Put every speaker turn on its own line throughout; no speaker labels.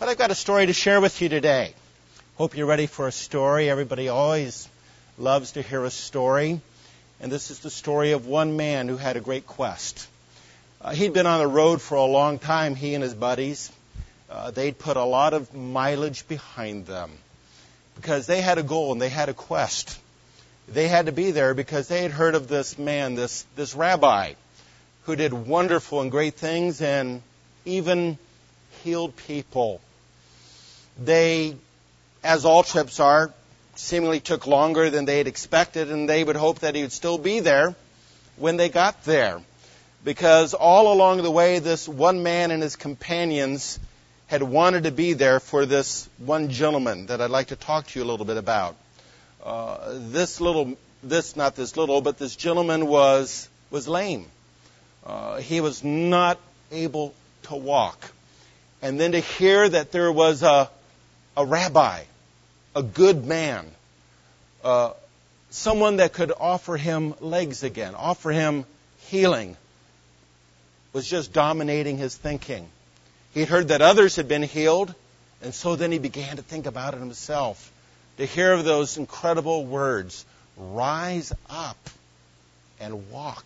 I've got a story to share with you today. Hope you're ready for a story. Everybody always loves to hear a story. And this is the story of one man who had a great quest. He'd been on the road for a long time, he and his buddies. They'd put a lot of mileage behind them because they had a goal and they had a quest. They had to be there because they had heard of this man, this rabbi, who did wonderful and great things and even healed people. They, as all trips are, seemingly took longer than they had expected, and they would hope that he would still be there when they got there. Because all along the way, this one man and his companions had wanted to be there for this one gentleman that I'd like to talk to you a little bit about. This gentleman was lame. He was not able to walk. And then to hear that there was a rabbi, a good man, someone that could offer him legs again, offer him healing, was just dominating his thinking. He'd heard that others had been healed, and so then he began to think about it himself. To hear of those incredible words, rise up and walk.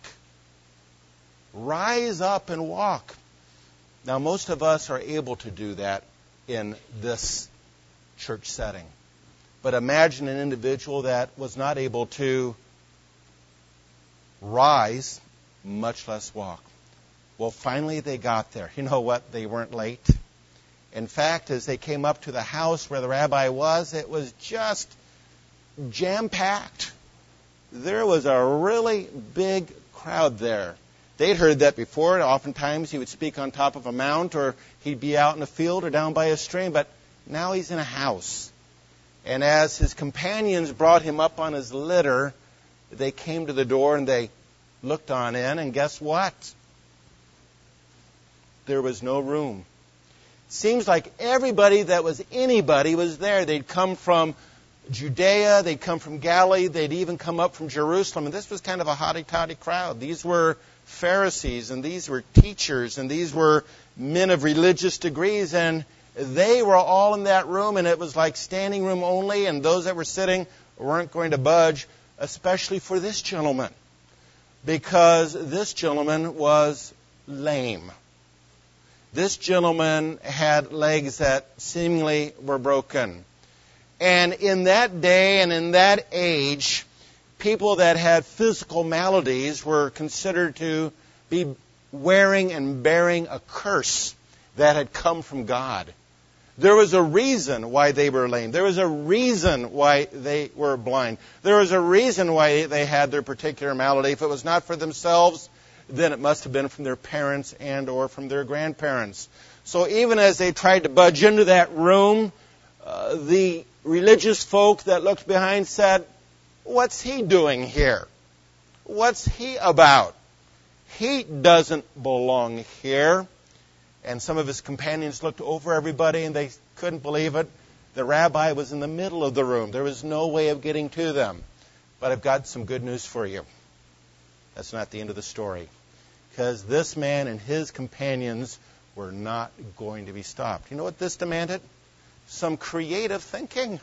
Rise up and walk. Now, most of us are able to do that in this church setting. But imagine an individual that was not able to rise, much less walk. Well, finally they got there. You know what? They weren't late. In fact, as they came up to the house where the rabbi was, it was just jam-packed. There was a really big crowd there. They'd heard that before. Oftentimes he would speak on top of a mount, or he'd be out in a field or down by a stream. But now he's in a house. And as his companions brought him up on his litter, they came to the door and they looked on in. And guess what? There was no room. Seems like everybody that was anybody was there. They'd come from Judea. They'd come from Galilee. They'd even come up from Jerusalem. And this was kind of a hotty-toddy crowd. These were Pharisees, and these were teachers, and these were men of religious degrees, and they were all in that room, and it was like standing room only, and those that were sitting weren't going to budge, especially for this gentleman, because this gentleman was lame. This gentleman had legs that seemingly were broken. And in that day and in that age, people that had physical maladies were considered to be wearing and bearing a curse that had come from God. There was a reason why they were lame. There was a reason why they were blind. There was a reason why they had their particular malady. If it was not for themselves, then it must have been from their parents and or from their grandparents. So even as they tried to budge into that room, the religious folk that looked behind said, "What's he doing here? What's he about? He doesn't belong here." And some of his companions looked over everybody and they couldn't believe it. The rabbi was in the middle of the room. There was no way of getting to them. But I've got some good news for you. That's not the end of the story. Because this man and his companions were not going to be stopped. You know what this demanded? Some creative thinking.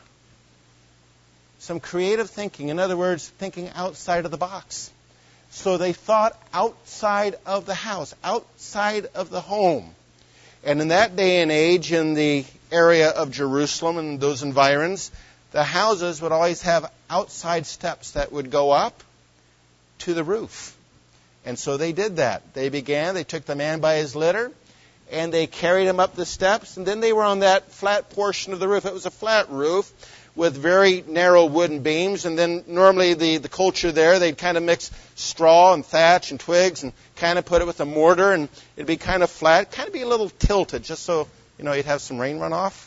Some creative thinking. In other words, thinking outside of the box. So they thought outside of the house, outside of the home. And in that day and age, in the area of Jerusalem and those environs, the houses would always have outside steps that would go up to the roof. And so they did that. They took the man by his litter, and they carried him up the steps, and then they were on that flat portion of the roof. It was a flat roof with very narrow wooden beams, and then normally the culture there, they'd kind of mix straw and thatch and twigs and kind of put it with a mortar, and it'd be kind of flat, kind of be a little tilted, just so, you'd have some rain runoff,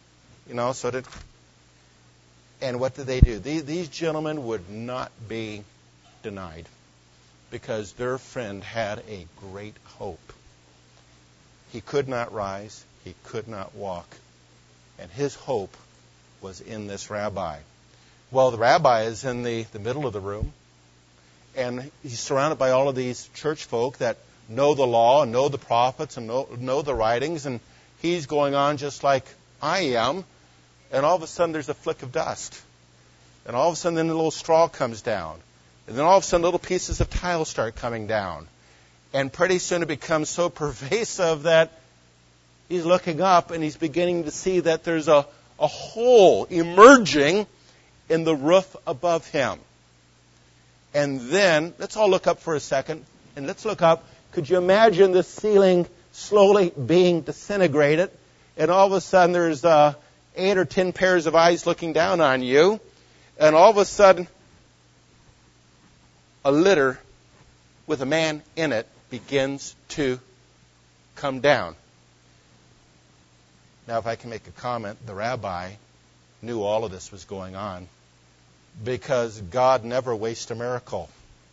and what did they do? These gentlemen would not be denied because their friend had a great hope. He could not rise, he could not walk, and his hope was in this rabbi. Well, the rabbi is in the middle of the room, and he's surrounded by all of these church folk that know the law and know the prophets and know the writings, and he's going on just like I am. And all of a sudden there's a flick of dust. And all of a sudden then a little straw comes down. And then all of a sudden little pieces of tile start coming down. And pretty soon it becomes so pervasive that he's looking up and he's beginning to see that there's a hole emerging in the roof above him. And then, let's all look up for a second. And let's look up. Could you imagine the ceiling slowly being disintegrated? And all of a sudden there's 8 or 10 pairs of eyes looking down on you. And all of a sudden, a litter with a man in it begins to come down. Now, if I can make a comment, the rabbi knew all of this was going on because God never wastes a miracle.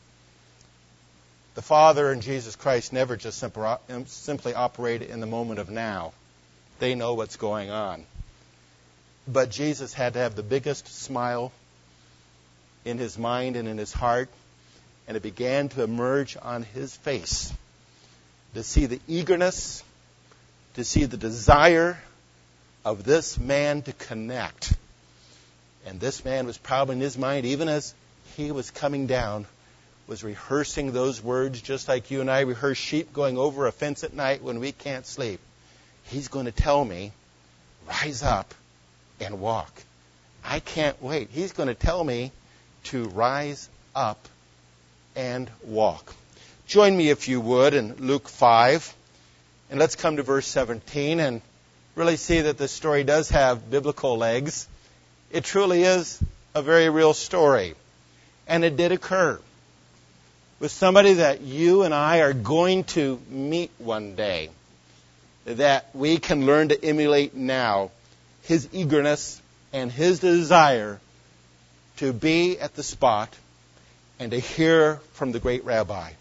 The Father and Jesus Christ never just simply operate in the moment of now. They know what's going on. But Jesus had to have the biggest smile in his mind and in his heart, and it began to emerge on his face to see the eagerness, to see the desire of this man to connect. And this man was probably in his mind, even as he was coming down, was rehearsing those words just like you and I rehearse sheep going over a fence at night when we can't sleep. He's going to tell me, rise up and walk. I can't wait. He's going to tell me to rise up and walk. Join me, if you would, in Luke 5. And let's come to verse 17 and really see that this story does have biblical legs. It truly is a very real story. And it did occur with somebody that you and I are going to meet one day, that we can learn to emulate now his eagerness and his desire to be at the spot and to hear from the great rabbi.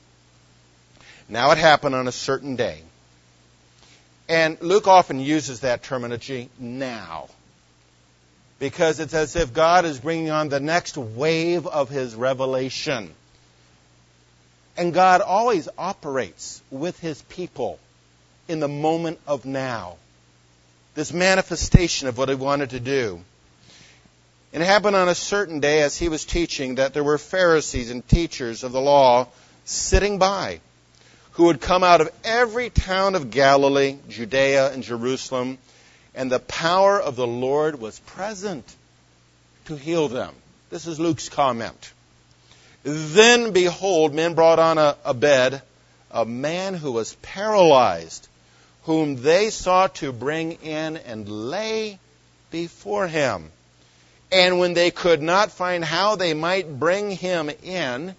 Now it happened on a certain day. And Luke often uses that terminology, now, because it's as if God is bringing on the next wave of his revelation. And God always operates with his people in the moment of now. This manifestation of what he wanted to do. And it happened on a certain day as he was teaching that there were Pharisees and teachers of the law sitting by, who would come out of every town of Galilee, Judea, and Jerusalem, and the power of the Lord was present to heal them. This is Luke's comment. Then, behold, men brought on a bed a man who was paralyzed, whom they sought to bring in and lay before him. And when they could not find how they might bring him in,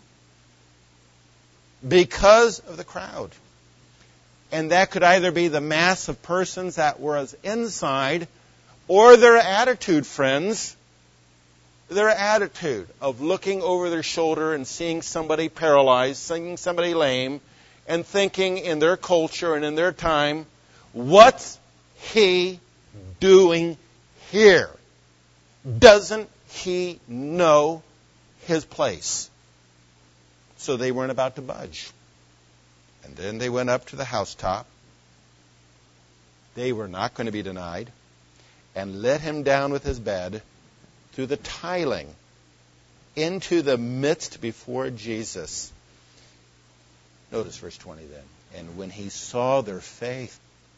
because of the crowd. And that could either be the mass of persons that were inside, or their attitude, friends, their attitude of looking over their shoulder and seeing somebody paralyzed, seeing somebody lame, and thinking in their culture and in their time, what's he doing here? Doesn't he know his place? So they weren't about to budge. And then they went up to the housetop. They were not going to be denied. And let him down with his bed through the tiling into the midst before Jesus. Notice verse 20 then. And when he saw their faith,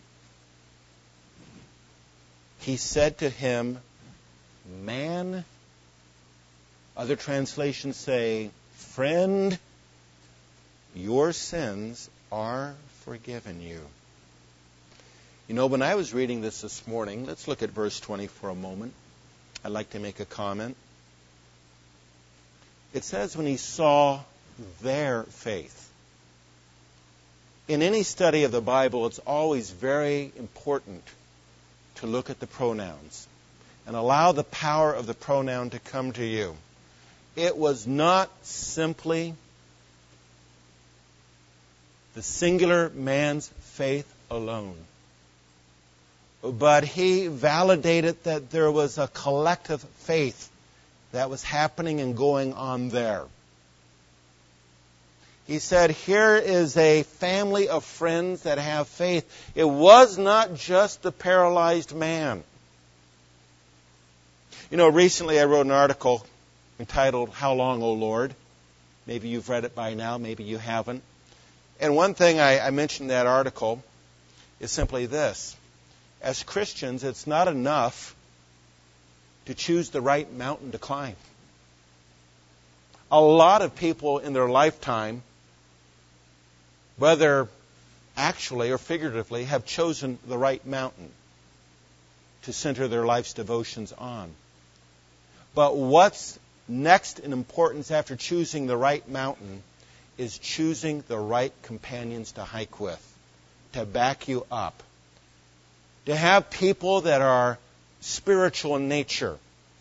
he said to him, man, other translations say, friend, your sins are forgiven you. You know, when I was reading this morning, let's look at verse 20 for a moment. I'd like to make a comment. It says when he saw their faith. In any study of the Bible, it's always very important to look at the pronouns and allow the power of the pronoun to come to you. It was not simply the singular man's faith alone, but he validated that there was a collective faith that was happening and going on there. He said, here is a family of friends that have faith. It was not just the paralyzed man. Recently I wrote an article entitled, How Long, O Lord? Maybe you've read it by now, maybe you haven't. And one thing I mentioned in that article is simply this. As Christians, it's not enough to choose the right mountain to climb. A lot of people in their lifetime, whether actually or figuratively, have chosen the right mountain to center their life's devotions on. But what's next in importance after choosing the right mountain is choosing the right companions to hike with, to back you up, to have people that are spiritual in nature,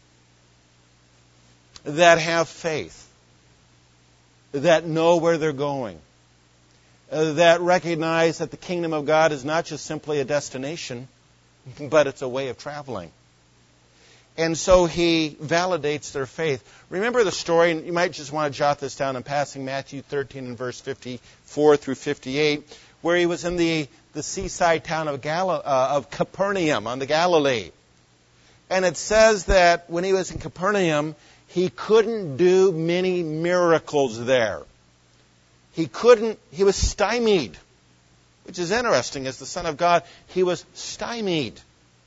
that have faith, that know where they're going, that recognize that the kingdom of God is not just simply a destination, but it's a way of traveling. And so he validates their faith. Remember the story, and you might just want to jot this down in passing, Matthew 13 and verse 54 through 58, where he was in the seaside town of Capernaum on the Galilee. And it says that when he was in Capernaum, he couldn't do many miracles there. He was stymied, which is interesting. As the Son of God, he was stymied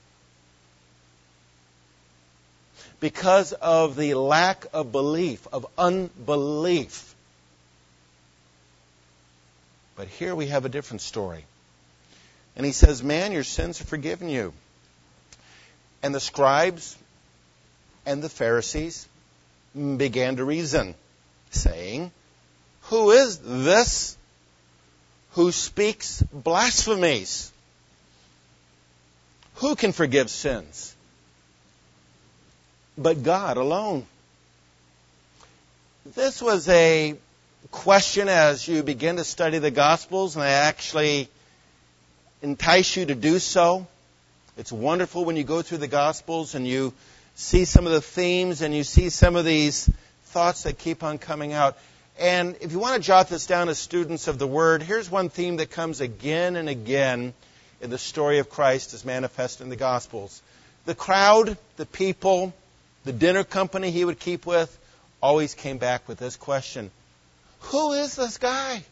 because of the lack of belief, of unbelief. But here we have a different story. And he says, man, your sins are forgiven you. And the scribes and the Pharisees began to reason, saying, who is this who speaks blasphemies? Who can forgive sins? But God alone. This was a question as you begin to study the Gospels, and I actually entice you to do so. It's wonderful when you go through the Gospels and you see some of the themes and you see some of these thoughts that keep on coming out. And if you want to jot this down as students of the Word, here's one theme that comes again and again in the story of Christ as manifested in the Gospels. The crowd, the people, the dinner company he would keep with, always came back with this question. Who is this guy?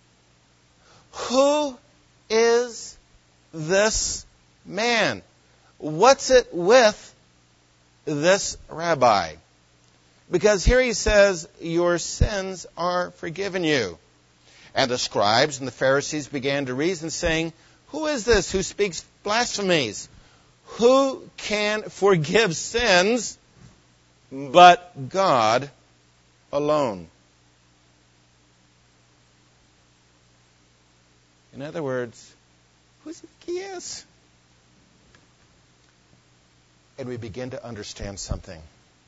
Who is this man? What's it with this rabbi? Because here he says, your sins are forgiven you. And the scribes and the Pharisees began to reason, saying, who is this who speaks blasphemies? Who can forgive sins but God alone? In other words, who does he think he is? And we begin to understand something.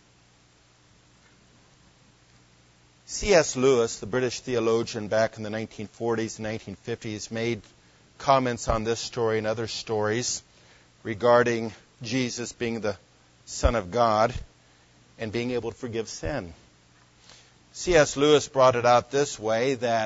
C.S. Lewis, the British theologian back in the 1940s and 1950s, made comments on this story and other stories regarding Jesus being the Son of God and being able to forgive sin. C.S. Lewis brought it out this way, that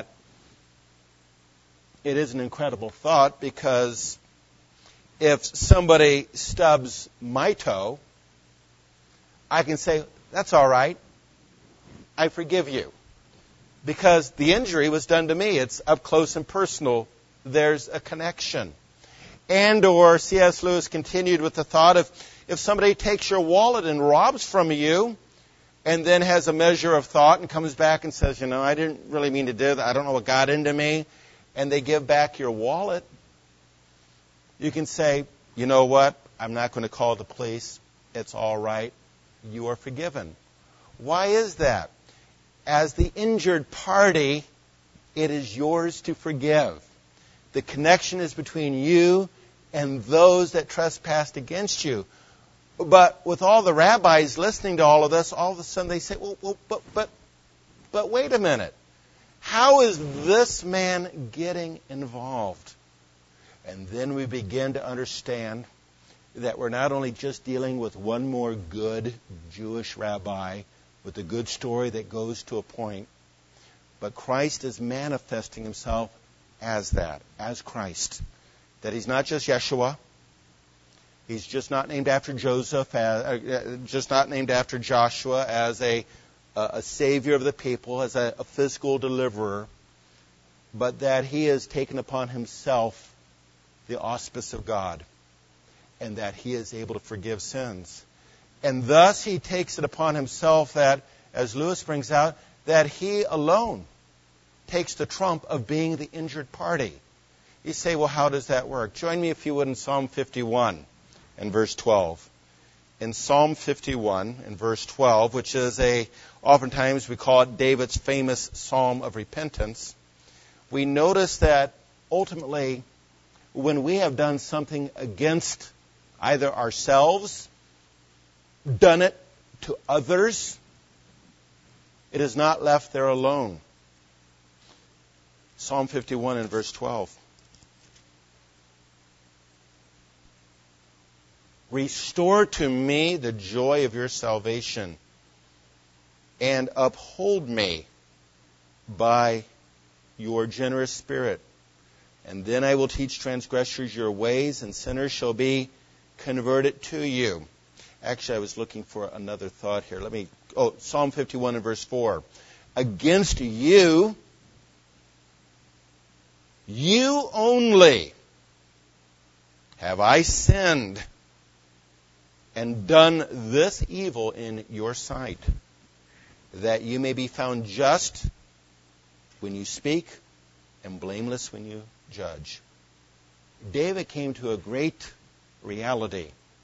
it is an incredible thought, because if somebody stubs my toe, I can say, that's all right, I forgive you. Because the injury was done to me. It's up close and personal. There's a connection. And or C.S. Lewis continued with the thought of, if somebody takes your wallet and robs from you, and then has a measure of thought and comes back and says, I didn't really mean to do that. I don't know what got into me. And they give back your wallet. You can say, you know what? I'm not going to call the police. It's all right. You are forgiven. Why is that? As the injured party, it is yours to forgive. The connection is between you and those that trespassed against you. But with all the rabbis listening to all of this, all of a sudden they say, but wait a minute. How is this man getting involved? And then we begin to understand that we're not only just dealing with one more good Jewish rabbi with a good story that goes to a point, but Christ is manifesting himself as that, as Christ. That he's not just Yeshua. He's just not named after Joseph, just not named after Joshua as a savior of the people, as a physical deliverer, but that he has taken upon himself the auspice of God, and that he is able to forgive sins. And thus he takes it upon himself that, as Lewis brings out, that he alone takes the trump of being the injured party. You say, well, how does that work? Join me, if you would, in Psalm 51 and verse 12. In Psalm 51 and verse 12, which is oftentimes we call it David's famous Psalm of repentance, we notice that ultimately when we have done something against either ourselves, done it to others, it is not left there alone. Psalm 51 and verse 12. Restore to me the joy of your salvation, and uphold me by your generous spirit. And then I will teach transgressors your ways, and sinners shall be converted to you. Actually, I was looking for another thought here. Psalm 51 and verse 4. Against you, you only, have I sinned and done this evil in your sight, that you may be found just when you speak and blameless when you judge. David came to a great reality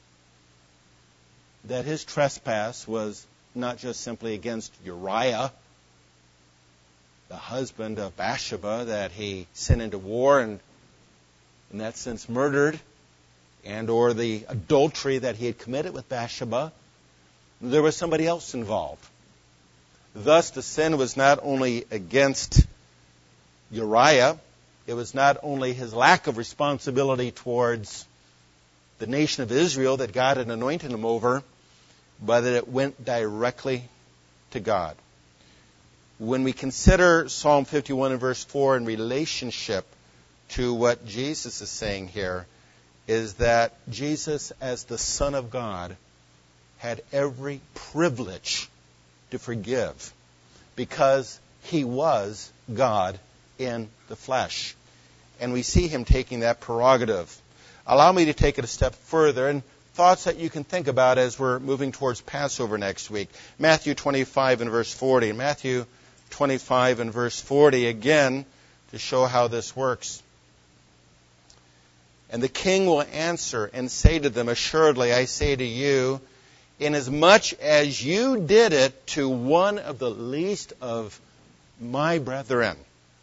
that his trespass was not just simply against Uriah, the husband of Bathsheba, that he sent into war and in that sense murdered, and or the adultery that he had committed with Bathsheba. There was somebody else involved. Thus, the sin was not only against Uriah, it was not only his lack of responsibility towards the nation of Israel that God had anointed him over, but that it went directly to God. When we consider Psalm 51 and verse 4 in relationship to what Jesus is saying here, is that Jesus, as the Son of God, had every privilege to forgive because he was God in the flesh. And we see him taking that prerogative. Allow me to take it a step further, and thoughts that you can think about as we're moving towards Passover next week. Matthew 25 and verse 40. In Matthew 25 and verse 40, again, to show how this works. And the king will answer and say to them, assuredly, I say to you, inasmuch as you did it to one of the least of my brethren,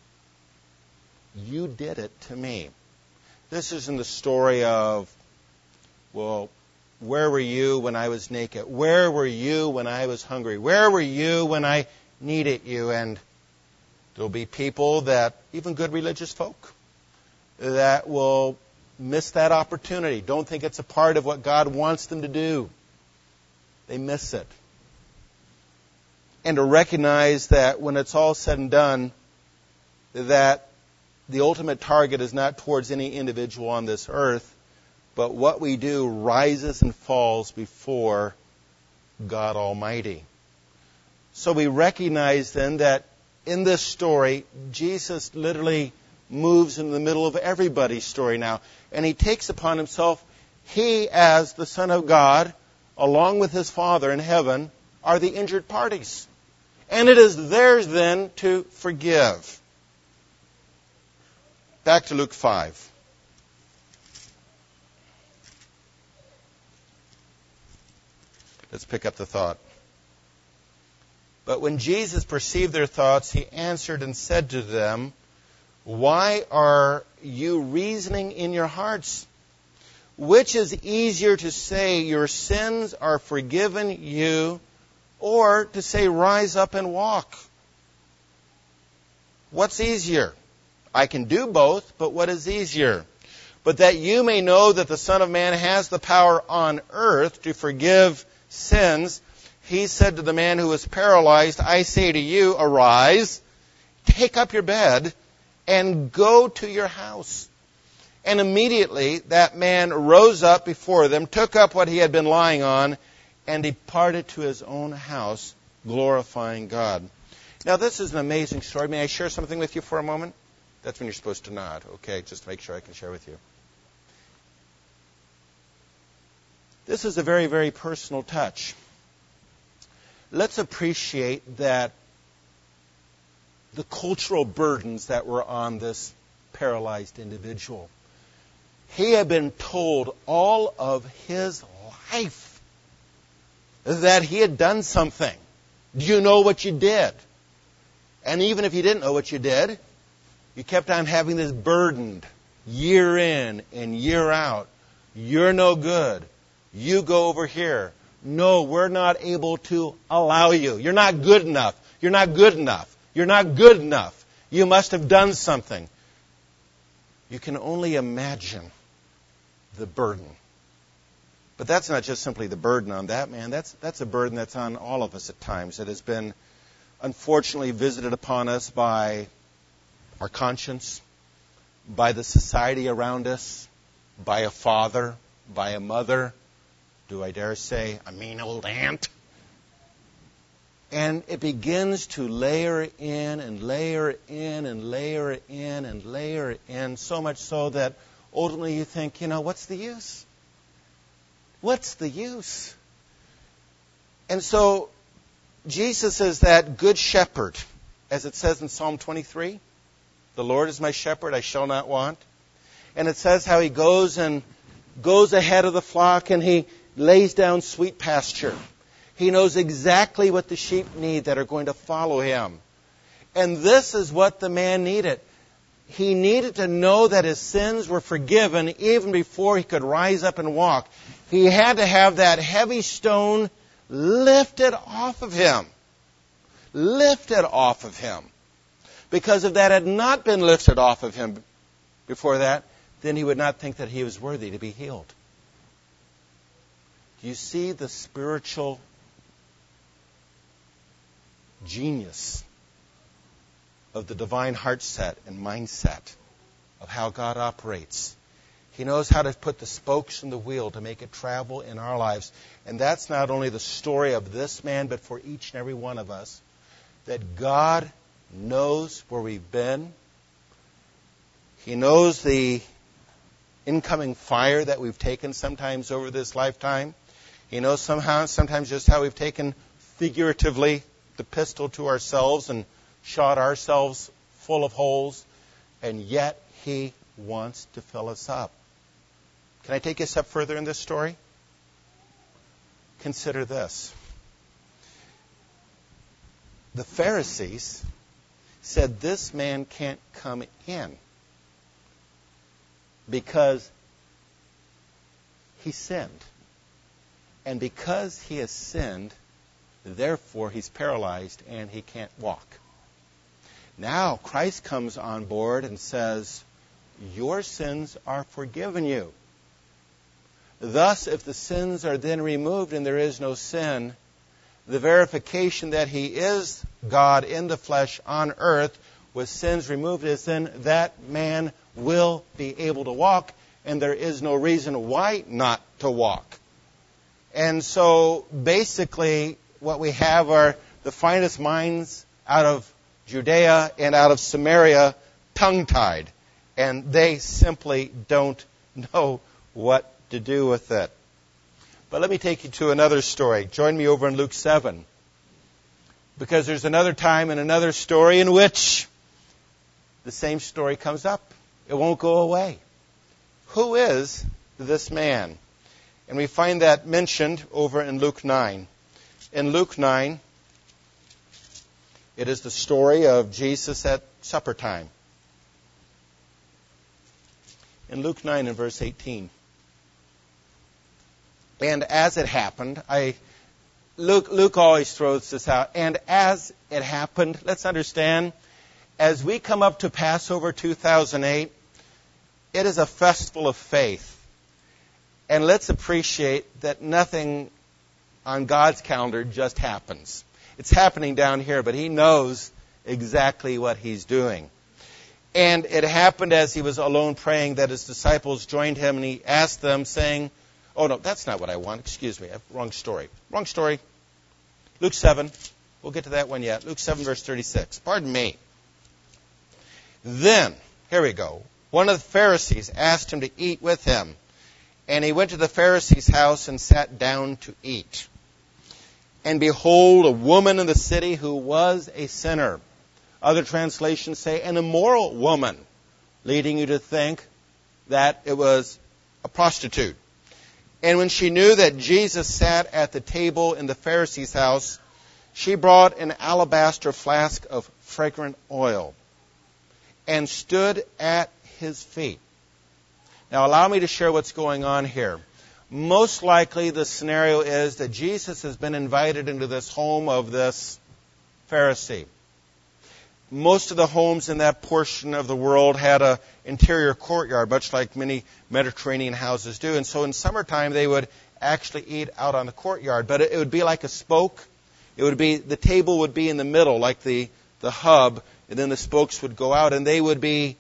you did it to me. This is in the story of, well, where were you when I was naked? Where were you when I was hungry? Where were you when I needed you? And there'll be people that, even good religious folk, that will miss that opportunity. Don't think it's a part of what God wants them to do. They miss it. And to recognize that when it's all said and done, that the ultimate target is not towards any individual on this earth, but what we do rises and falls before God Almighty. So we recognize then that in this story, Jesus literally moves in the middle of everybody's story now. And he takes upon himself, he as the Son of God, along with his Father in heaven, are the injured parties. And it is theirs then to forgive. Back to Luke 5. Let's pick up the thought. But when Jesus perceived their thoughts, he answered and said to them, why are you reasoning in your hearts? Which is easier to say, your sins are forgiven you, or to say, rise up and walk? What's easier? I can do both, but what is easier? But that you may know that the Son of Man has the power on earth to forgive sins, he said to the man who was paralyzed, I say to you, arise, take up your bed, and go to your house. And immediately that man rose up before them, took up what he had been lying on, and departed to his own house, glorifying God. Now, this is an amazing story. May I share something with you for a moment? That's when you're supposed to nod, okay, just to make sure I can share with you. This is a very, very personal touch. Let's appreciate that the cultural burdens that were on this paralyzed individual. He had been told all of his life that he had done something. Do you know what you did? And even if you didn't know what you did, you kept on having this burden year in and year out. You're no good. You go over here. No, we're not able to allow you. You're not good enough. You're not good enough. You're not good enough. You must have done something. You can only imagine the burden. But that's not just simply the burden on that man. That's a burden that's on all of us at times. It has been unfortunately visited upon us by our conscience, by the society around us, by a father, by a mother, do I dare say, a mean old aunt? And it begins to layer in and layer in and layer in and layer in, so much so that ultimately you think, what's the use? What's the use? And so Jesus is that good shepherd, as it says in Psalm 23. The Lord is my shepherd, I shall not want. And it says how he goes ahead of the flock and he lays down sweet pasture. He knows exactly what the sheep need that are going to follow him. And this is what the man needed. He needed to know that his sins were forgiven even before he could rise up and walk. He had to have that heavy stone lifted off of him. Lifted off of him. Because if that had not been lifted off of him before that, then he would not think that he was worthy to be healed. Do you see the spiritual genius of the divine heart set and mindset of how God operates? He knows how to put the spokes in the wheel to make it travel in our lives. And that's not only the story of this man, but for each and every one of us. That God knows where we've been. He knows the incoming fire that we've taken sometimes over this lifetime. He knows sometimes just how we've taken figuratively the pistol to ourselves and shot ourselves full of holes. And yet He wants to fill us up. Can I take you a step further in this story? Consider this. The Pharisees said this man can't come in because he sinned. And because he has sinned, therefore he's paralyzed and he can't walk. Now Christ comes on board and says, your sins are forgiven you. Thus, if the sins are then removed and there is no sin, the verification that He is God in the flesh on earth with sins removed is then that man will be able to walk, and there is no reason why not to walk. And so basically what we have are the finest minds out of Judea and out of Samaria tongue-tied, and they simply don't know what to do with it. But let me take you to another story. Join me over in Luke 7. Because there's another time and another story in which the same story comes up. It won't go away. Who is this man? And we find that mentioned over in Luke 9. In Luke 9, it is the story of Jesus at supper time. In Luke 9 and verse 18. And as it happened, Luke always throws this out. And as it happened, let's understand, as we come up to Passover 2008, it is a festival of faith. And let's appreciate that nothing on God's calendar just happens. It's happening down here, but He knows exactly what He's doing. And it happened as he was alone praying that his disciples joined him, and he asked them, saying, oh, no, that's not what I want. Excuse me. Wrong story. Wrong story. Luke 7. We'll get to that one yet. Luke 7, verse 36. Pardon me. Then, here we go. One of the Pharisees asked him to eat with him. And he went to the Pharisee's house and sat down to eat. And behold, a woman in the city who was a sinner. Other translations say an immoral woman, leading you to think that it was a prostitute. And when she knew that Jesus sat at the table in the Pharisee's house, she brought an alabaster flask of fragrant oil and stood at his feet. Now, allow me to share what's going on here. Most likely, the scenario is that Jesus has been invited into this home of this Pharisee. Most of the homes in that portion of the world had an interior courtyard, much like many Mediterranean houses do. And so in summertime, they would actually eat out on the courtyard. But it would be like a spoke. It would be, the table would be in the middle, like the hub, and then the spokes would go out, and they would be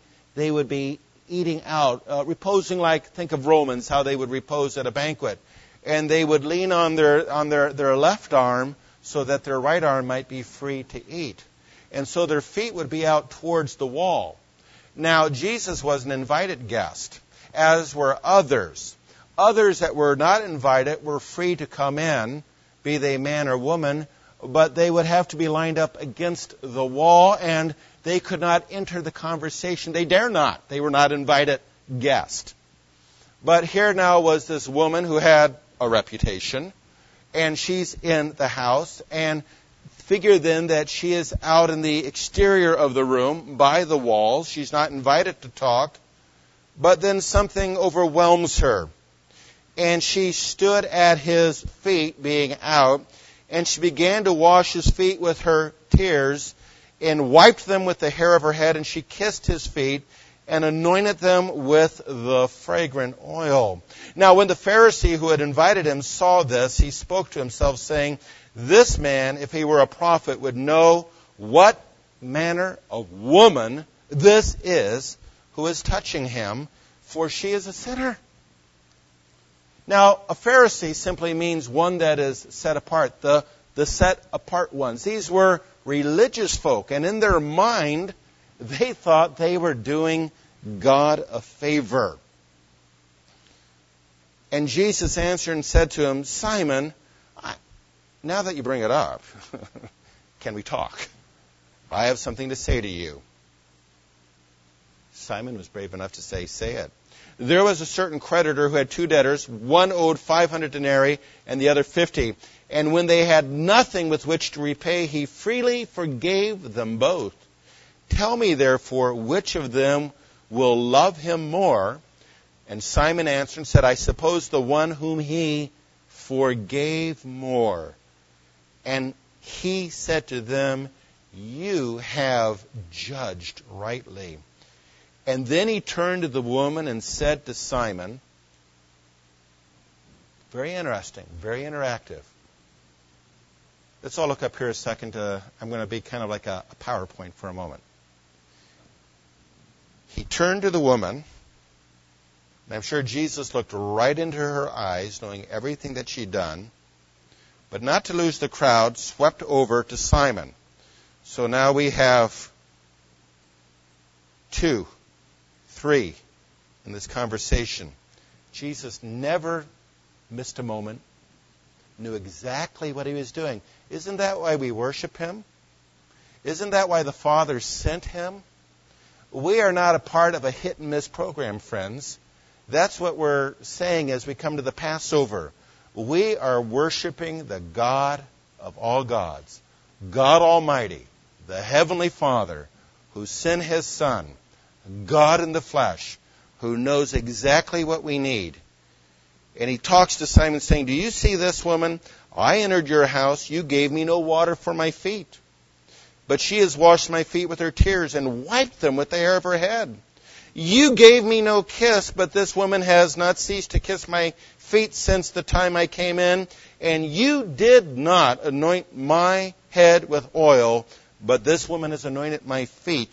eating out, reposing like, think of Romans, how they would repose at a banquet. And they would lean on their left arm so that their right arm might be free to eat. And so their feet would be out towards the wall. Now, Jesus was an invited guest, as were others. Others that were not invited were free to come in, be they man or woman, but they would have to be lined up against the wall, and they could not enter the conversation. They dare not. They were not invited guests. But here now was this woman who had a reputation, and she's in the house, and figure then that she is out in the exterior of the room by the walls. She's not invited to talk. But then something overwhelms her. And she stood at his feet, being out, and she began to wash his feet with her tears and wiped them with the hair of her head. And she kissed his feet and anointed them with the fragrant oil. Now, when the Pharisee who had invited him saw this, he spoke to himself, saying, this man, if he were a prophet, would know what manner of woman this is who is touching him, for she is a sinner. Now, a Pharisee simply means one that is set apart, the set apart ones. These were religious folk, and in their mind, they thought they were doing God a favor. And Jesus answered and said to him, Simon, now that you bring it up, can we talk? I have something to say to you. Simon was brave enough to say it. There was a certain creditor who had two debtors. One owed 500 denarii and the other 50. And when they had nothing with which to repay, he freely forgave them both. Tell me, therefore, which of them will love him more? And Simon answered and said, I suppose the one whom he forgave more. And he said to them, you have judged rightly. And then he turned to the woman and said to Simon, very interesting, very interactive. Let's all look up here a second. I'm going to be kind of like a PowerPoint for a moment. He turned to the woman, and I'm sure Jesus looked right into her eyes, knowing everything that she'd done. But not to lose the crowd, swept over to Simon. So now we have 2, 3 in this conversation. Jesus never missed a moment, knew exactly what he was doing. Isn't that why we worship him? Isn't that why the Father sent him? We are not a part of a hit and miss program, friends. That's what we're saying as we come to the Passover. We are worshiping the God of all gods, God Almighty, the Heavenly Father, who sent His Son, God in the flesh, who knows exactly what we need. And He talks to Simon saying, do you see this woman? I entered your house. You gave me no water for my feet. But she has washed my feet with her tears and wiped them with the hair of her head. You gave me no kiss, but this woman has not ceased to kiss my feet since the time I came in. And you did not anoint my head with oil, but this woman has anointed my feet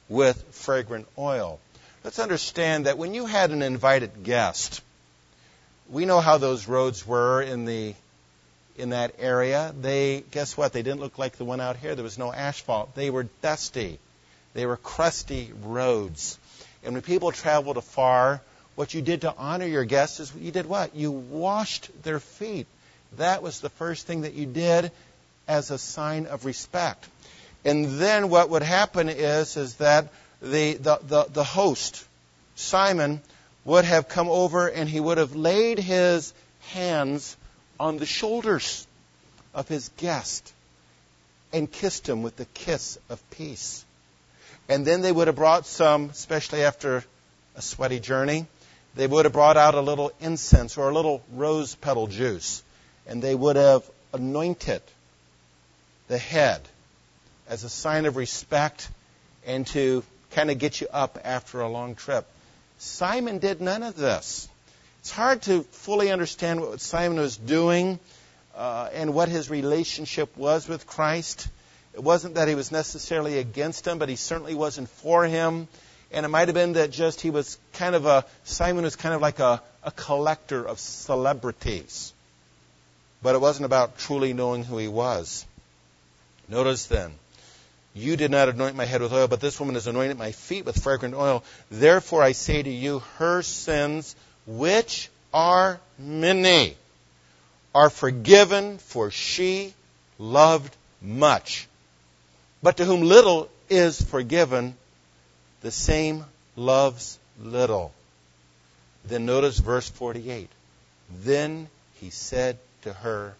with fragrant oil. Let's understand that when you had an invited guest, we know how those roads were in that area. Guess what? They didn't look like the one out here. There was no asphalt. They were dusty. They were crusty roads. And when people traveled afar, what you did to honor your guests is you did what? You washed their feet. That was the first thing that you did as a sign of respect. And then what would happen is that the host, Simon, would have come over and he would have laid his hands on the shoulders of his guest and kissed him with the kiss of peace. And then they would have brought some, especially after a sweaty journey, they would have brought out a little incense or a little rose petal juice. And they would have anointed the head as a sign of respect and to kind of get you up after a long trip. Simon did none of this. It's hard to fully understand what Simon was doing and what his relationship was with Christ. It wasn't that he was necessarily against him, but he certainly wasn't for him. And it might have been that just he was Simon was kind of like a collector of celebrities. But it wasn't about truly knowing who he was. Notice then, you did not anoint my head with oil, but this woman has anointed my feet with fragrant oil. Therefore I say to you, her sins, which are many, are forgiven, for she loved much. But to whom little is forgiven, the same loves little. Then notice verse 48. Then he said to her,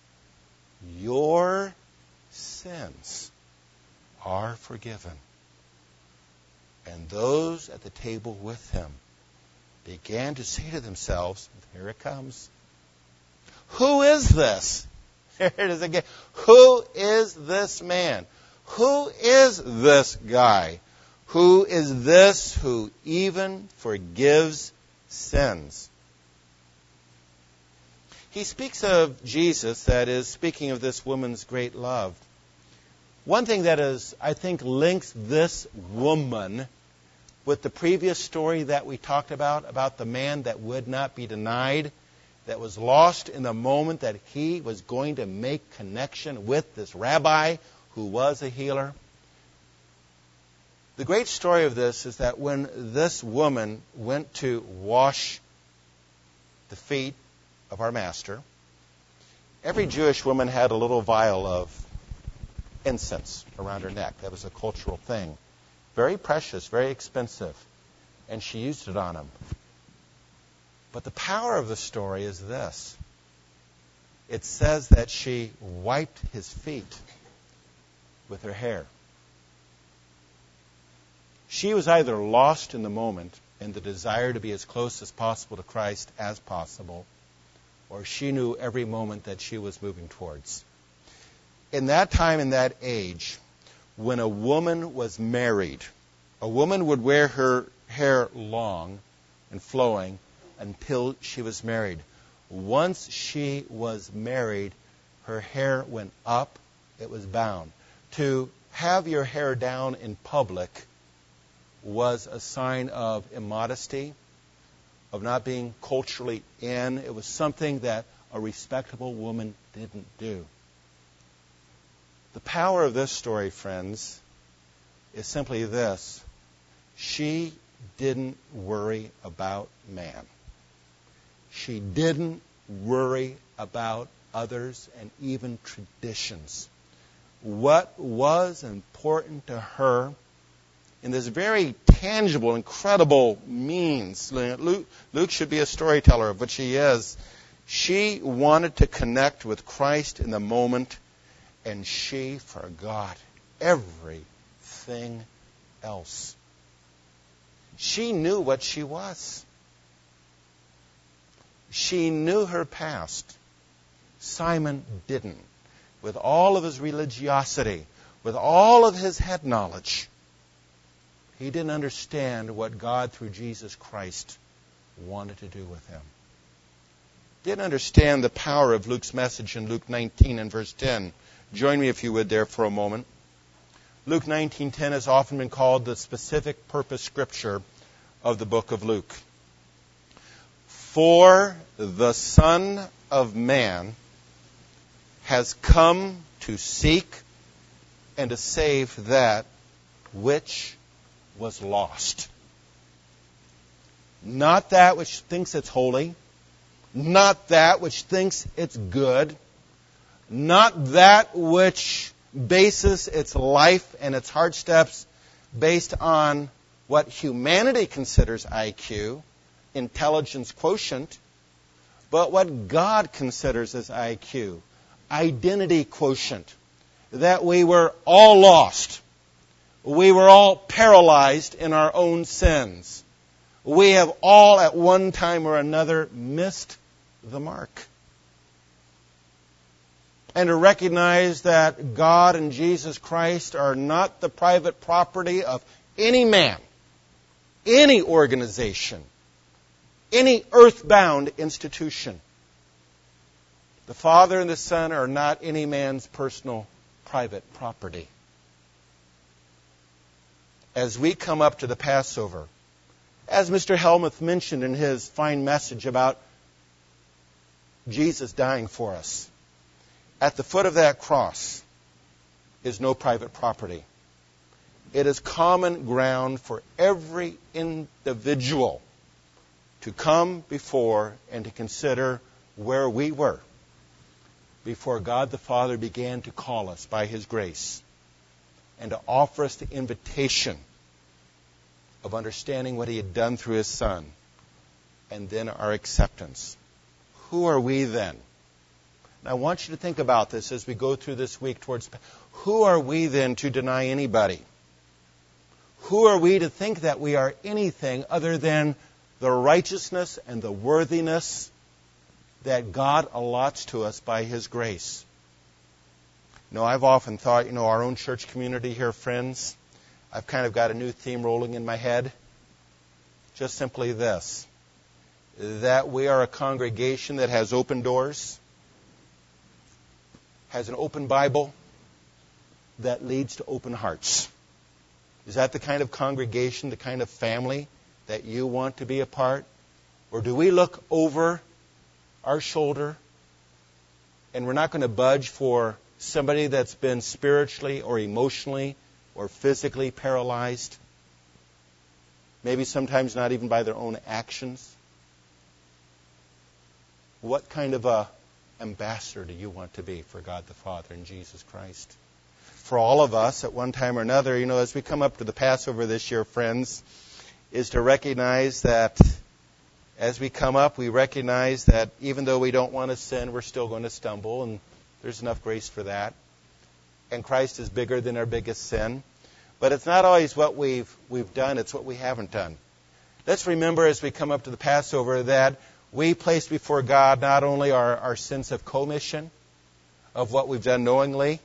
your sins are forgiven. And those at the table with him began to say to themselves, here it comes, who is this? Here it is again. Who is this man? Who is this guy? Who is this who even forgives sins? He speaks of Jesus, that is, speaking of this woman's great love. One thing that is, I think, links this woman with the previous story that we talked about the man that would not be denied, that was lost in the moment that he was going to make connection with this rabbi who was a healer. The great story of this is that when this woman went to wash the feet of our master, every Jewish woman had a little vial of incense around her neck. That was a cultural thing. Very precious, very expensive. And she used it on him. But the power of the story is this. It says that she wiped his feet with her hair. She was either lost in the moment in the desire to be as close as possible to Christ as possible, or she knew every moment that she was moving towards. In that time, in that age, when a woman was married, a woman would wear her hair long and flowing until she was married. Once she was married, her hair went up, it was bound. To have your hair down in public was a sign of immodesty, of not being culturally in. It was something that a respectable woman didn't do. The power of this story, friends, is simply this. She didn't worry about man. She didn't worry about others and even traditions. What was important to her in this very tangible, incredible means, Luke should be a storyteller of which he is. She wanted to connect with Christ in the moment, and she forgot everything else. She knew what she was. She knew her past. Simon didn't. With all of his religiosity, with all of his head knowledge, he didn't understand what God, through Jesus Christ, wanted to do with him. Didn't understand the power of Luke's message in Luke 19 and verse 10. Join me, if you would, there for a moment. Luke 19:10 has often been called the specific purpose scripture of the book of Luke. For the Son of Man has come to seek and to save that which was lost. Not that which thinks it's holy, not that which thinks it's good, not that which bases its life and its hard steps based on what humanity considers IQ, intelligence quotient, but what God considers as IQ, identity quotient. That we were all lost. We were all paralyzed in our own sins. We have all at one time or another missed the mark. And to recognize that God and Jesus Christ are not the private property of any man, any organization, any earthbound institution. The Father and the Son are not any man's personal private property. As we come up to the Passover, as Mr. Helmuth mentioned in his fine message about Jesus dying for us, at the foot of that cross is no private property. It is common ground for every individual to come before and to consider where we were before God the Father began to call us by His grace and to offer us the invitation of understanding what He had done through His Son and then our acceptance. Who are we then? And I want you to think about this as we go through this week towards... Who are we then to deny anybody? Who are we to think that we are anything other than the righteousness and the worthiness that God allots to us by His grace? I've often thought, our own church community here, friends, I've kind of got a new theme rolling in my head. Just simply this, that we are a congregation that has open doors, has an open Bible that leads to open hearts. Is that the kind of congregation, the kind of family that you want to be a part? Or do we look over our shoulder and we're not going to budge for somebody that's been spiritually or emotionally or physically paralyzed? Maybe sometimes not even by their own actions. What kind of a ambassador do you want to be for God the Father and Jesus Christ? For all of us, at one time or another, as we come up to the Passover this year, friends, is to recognize that as we come up, we recognize that even though we don't want to sin, we're still going to stumble, and there's enough grace for that. And Christ is bigger than our biggest sin. But it's not always what we've done, it's what we haven't done. Let's remember as we come up to the Passover that we place before God not only our sins of commission, of what we've done knowingly,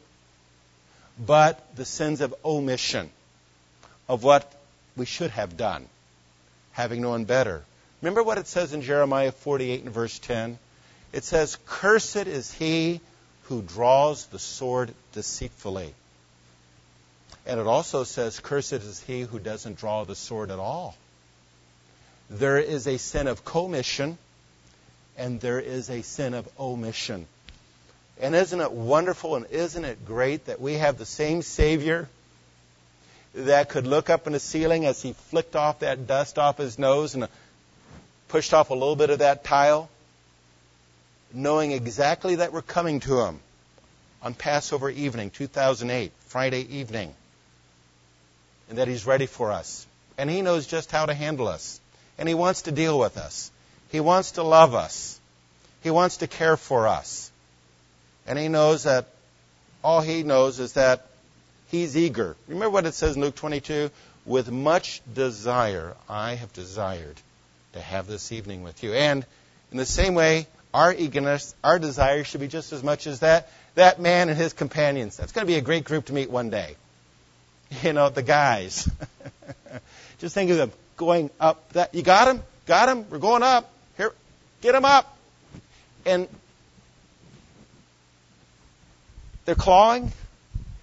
but the sins of omission, of what we should have done, having known better. Remember what it says in Jeremiah 48 and verse 10? It says, "Cursed is he who draws the sword deceitfully." And it also says, "Cursed is he who doesn't draw the sword at all." There is a sin of commission, and there is a sin of omission. And isn't it wonderful and isn't it great that we have the same Savior that could look up in the ceiling as He flicked off that dust off His nose and pushed off a little bit of that tile, knowing exactly that we're coming to Him on Passover evening, 2008, Friday evening, and that He's ready for us. And He knows just how to handle us. And He wants to deal with us. He wants to love us. He wants to care for us. And He knows that all He knows is that He's eager. Remember what it says in Luke 22? "With much desire, I have desired to have this evening with you." And in the same way, our eagerness, our desire should be just as much as that man and his companions. That's going to be a great group to meet one day. The guys. Just think of them going up. You got him? Got him? We're going up. Here, get him up. And they're clawing.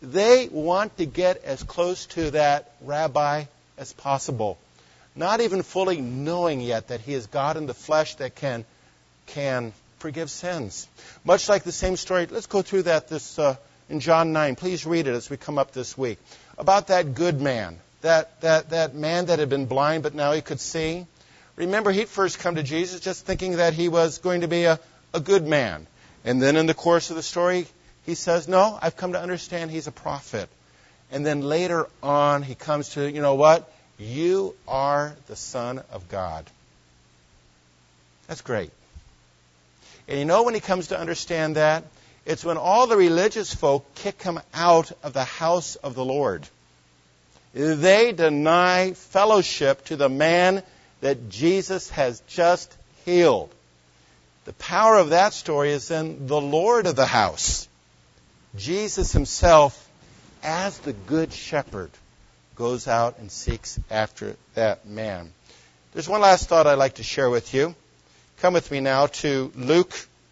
They want to get as close to that rabbi as possible, not even fully knowing yet that he is God in the flesh that can forgive sins. Much like the same story, let's go through that in John 9. Please read it as we come up this week. About that good man, that man that had been blind but now he could see. Remember, he'd first come to Jesus just thinking that he was going to be a good man. And then in the course of the story, he says, no, I've come to understand he's a prophet. And then later on, he comes to, you know what? You are the Son of God. That's great. And you know when he comes to understand that? It's when all the religious folk kick him out of the house of the Lord. They deny fellowship to the man that Jesus has just healed. The power of that story is in the Lord of the house. Jesus himself, as the good shepherd, goes out and seeks after that man. There's one last thought I'd like to share with you. Come with me now to Luke.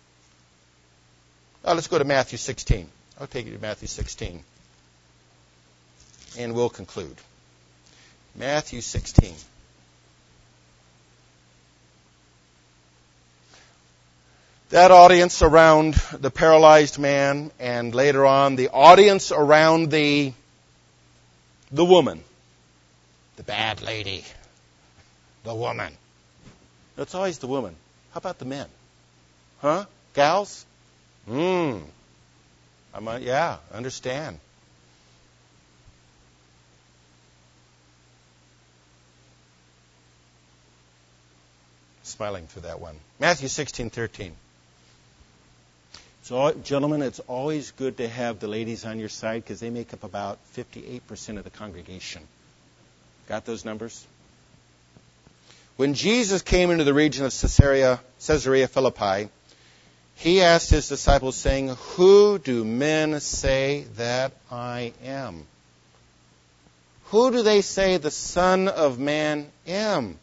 Let's go to Matthew 16. I'll take you to Matthew 16. And we'll conclude. Matthew 16. That audience around the paralyzed man, and later on the audience around the woman, the bad lady, the woman. It's always the woman. How about the men? Huh? Gals? Yeah, understand. Smiling through that one. Matthew 16:13. So, gentlemen, it's always good to have the ladies on your side because they make up about 58% of the congregation. Got those numbers? When Jesus came into the region of Caesarea Philippi, he asked his disciples, saying, "Who do men say that I am? Who do they say the Son of Man am?"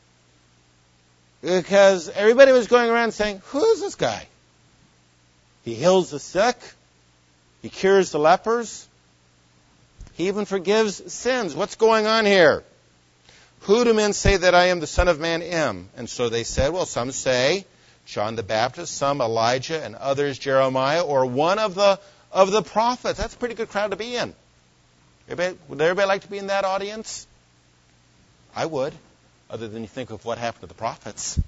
Because everybody was going around saying, "Who is this guy? He heals the sick. He cures the lepers. He even forgives sins. What's going on here? Who do men say that I am, the Son of Man, am?" And so they said, well, some say John the Baptist, some Elijah, and others Jeremiah, or one of the prophets. That's a pretty good crowd to be in. Would everybody like to be in that audience? I would, other than you think of what happened to the prophets.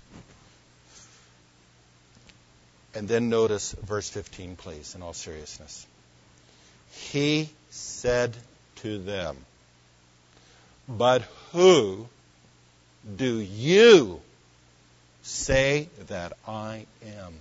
And then notice verse 15, please, in all seriousness. He said to them, "But who do you say that I am?"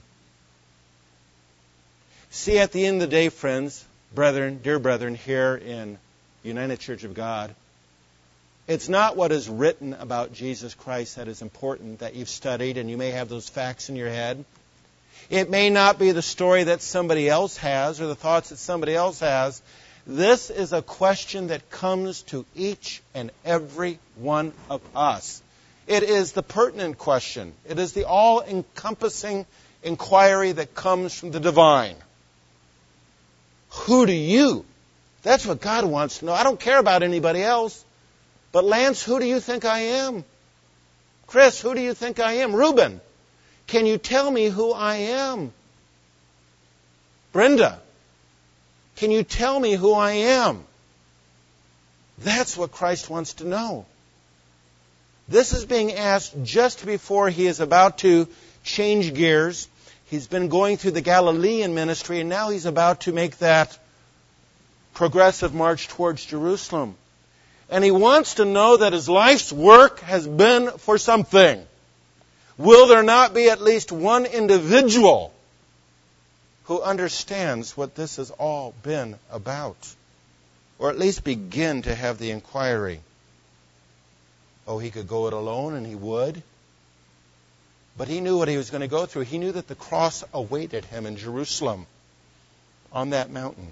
See, at the end of the day, friends, brethren, dear brethren, here in United Church of God, it's not what is written about Jesus Christ that is important, that you've studied, and you may have those facts in your head. It may not be the story that somebody else has or the thoughts that somebody else has. This is a question that comes to each and every one of us. It is the pertinent question. It is the all-encompassing inquiry that comes from the divine. Who do you? That's what God wants to know. I don't care about anybody else. But Lance, who do you think I am? Chris, who do you think I am? Reuben, can you tell me who I am? Brenda, can you tell me who I am? That's what Christ wants to know. This is being asked just before he is about to change gears. He's been going through the Galilean ministry, and now he's about to make that progressive march towards Jerusalem. And he wants to know that his life's work has been for something. Will there not be at least one individual who understands what this has all been about? Or at least begin to have the inquiry. Oh, he could go it alone, and he would. But he knew what he was going to go through. He knew that the cross awaited him in Jerusalem on that mountain.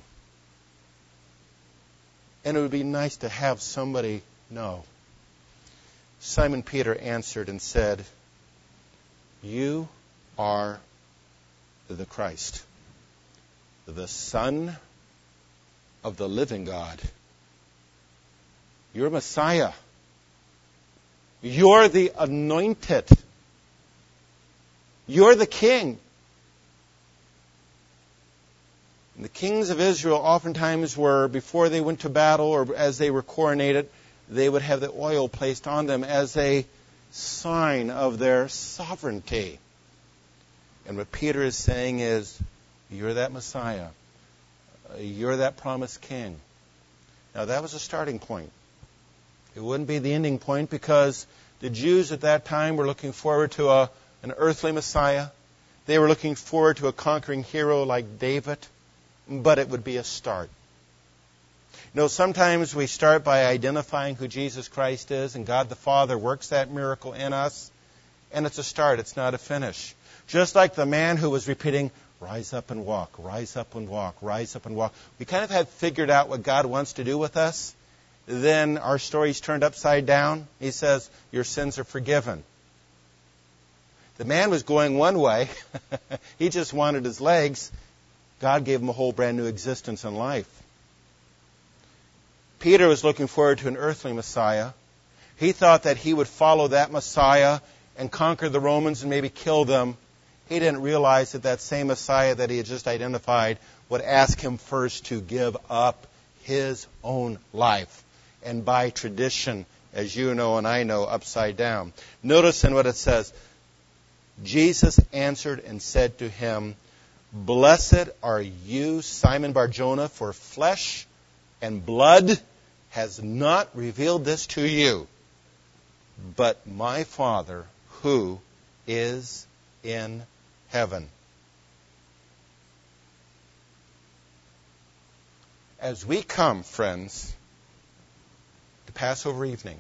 And it would be nice to have somebody know. Simon Peter answered and said, "You are the Christ, the Son of the living God. You're Messiah. You're the anointed. You're the king. And the kings of Israel oftentimes were, before they went to battle or as they were coronated, they would have the oil placed on them as a sign of their sovereignty. And what Peter is saying is, you're that Messiah. You're that promised king. Now that was a starting point. It wouldn't be the ending point, because the Jews at that time were looking forward to an earthly Messiah. They were looking forward to a conquering hero like David. But it would be a start. You know, sometimes we start by identifying who Jesus Christ is, and God the Father works that miracle in us, and it's a start. It's not a finish. Just like the man who was repeating, rise up and walk, rise up and walk, rise up and walk. We kind of have figured out what God wants to do with us. Then our story's turned upside down. He says, your sins are forgiven. The man was going one way. He just wanted his legs. God gave him a whole brand new existence in life. Peter was looking forward to an earthly Messiah. He thought that he would follow that Messiah and conquer the Romans and maybe kill them. He didn't realize that that same Messiah that he had just identified would ask him first to give up his own life. And by tradition, as you know and I know, upside down. Notice in what it says, Jesus answered and said to him, blessed are you, Simon Bar-Jonah, for flesh and blood has not revealed this to you, but my Father who is in heaven. As we come, friends, to Passover evening,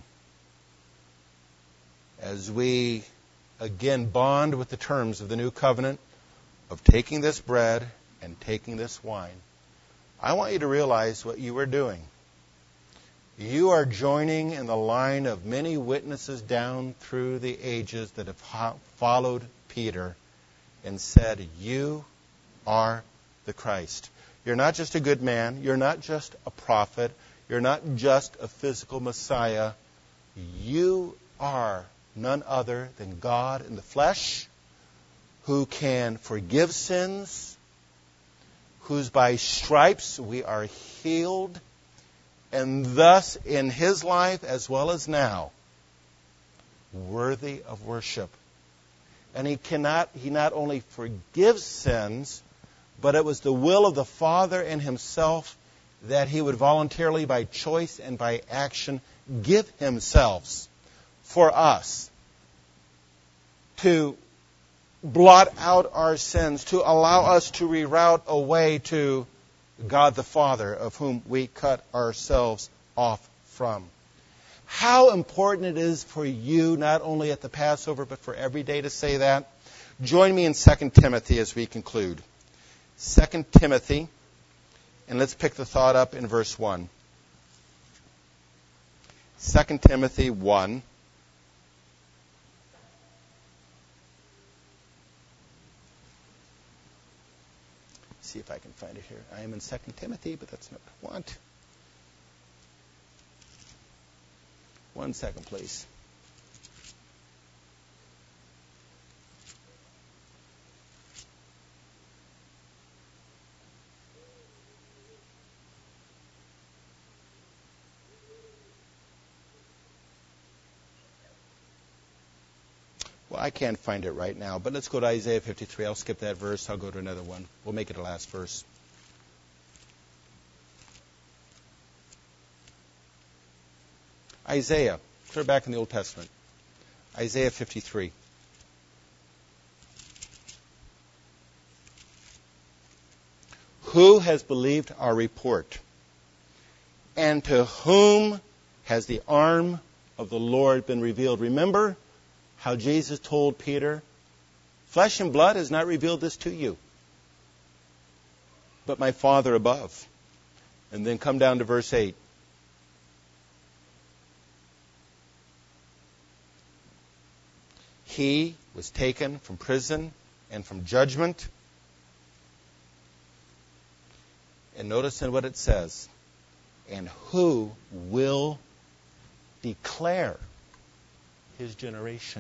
as we again bond with the terms of the new covenant, of taking this bread and taking this wine, I want you to realize what you are doing. You are joining in the line of many witnesses down through the ages that have followed Peter and said, you are the Christ. You're not just a good man. You're not just a prophet. You're not just a physical Messiah. You are none other than God in the flesh, who can forgive sins, whose by stripes we are healed, and thus in his life as well as now, worthy of worship. And he not only forgives sins, but it was the will of the Father and himself that he would voluntarily, by choice and by action, give himself for us to blot out our sins, to allow us to reroute a way to God the Father, of whom we cut ourselves off from. How important it is for you, not only at the Passover, but for every day, to say that. Join me in 2 Timothy as we conclude. 2 Timothy, and let's pick the thought up in verse 1. 2 Timothy 1. See if I can find it here. I am in 2 Timothy, but that's not what I want. 1 second, please. Well, I can't find it right now, but let's go to Isaiah 53. I'll skip that verse. I'll go to another one. We'll make it the last verse. Isaiah. Clear back in the Old Testament. Isaiah 53. Who has believed our report? And to whom has the arm of the Lord been revealed? Remember how Jesus told Peter, flesh and blood has not revealed this to you, but my Father above. And then come down to verse 8. He was taken from prison and from judgment. And notice in what it says, and who will declare his generation.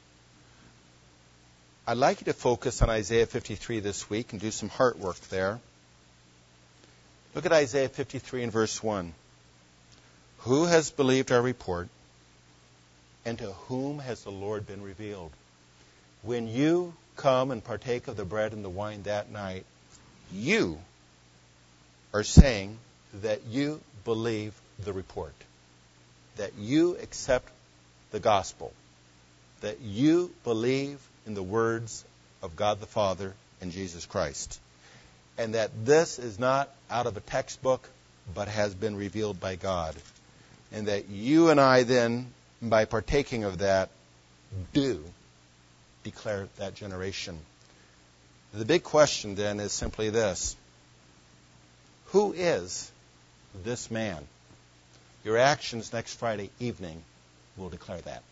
I'd like you to focus on Isaiah 53 this week and do some heart work there. Look at Isaiah 53 and verse 1. Who has believed our report, and to whom has the Lord been revealed? When you come and partake of the bread and the wine that night, you are saying that you believe the report, that you accept the gospel, that you believe in the words of God the Father and Jesus Christ, and that this is not out of a textbook, but has been revealed by God, and that you and I then, by partaking of that, do declare that generation. The big question then is simply this: who is this man? Your actions next Friday evening will declare that.